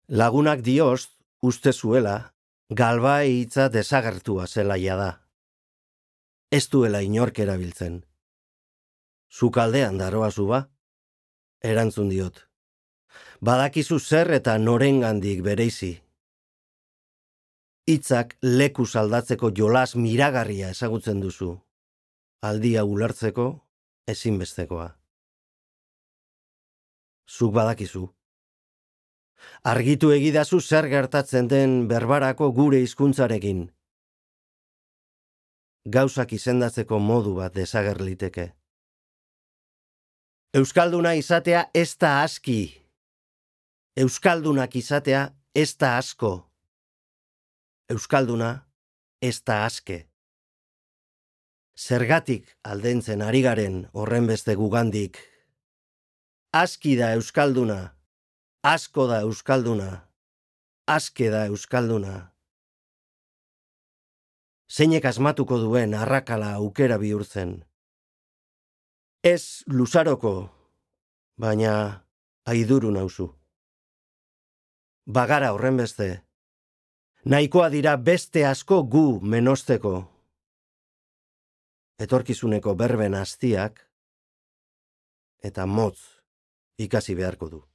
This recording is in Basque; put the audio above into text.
Lagunak diost, uste zuela, galbai hitza desagertua zelaia da. Ez duela inork erabiltzen. Zukaldean daroazu ba? Erantzun diot. Badakizu zer eta norengandik bereizi. Hitzak leku aldatzeko jolas miragarria ezagutzen duzu. Aldia ulertzeko ezinbestekoa. Zuk badakizu. Argitu egidazu zer gertatzen den berbarako gure hizkuntzarekin. Gauzak izendatzeko modu bat desagerliteke. Euskalduna izatea ez da aski. Euskaldunak izatea ez da asko. Euskalduna ez da aske. Zergatik aldentzen ari garen horren beste gugandik. Aski da euskalduna, asko da euskalduna, aske da euskalduna. Zeinek asmatuko duen arrakala aukera bihurtzen. Ez luzaroko, baina aiduru nauzu. Bagara horren beste. Nahikoa dira beste asko gu menosteko. Etorkizuneko berben hastiak eta motz ikasi beharko du.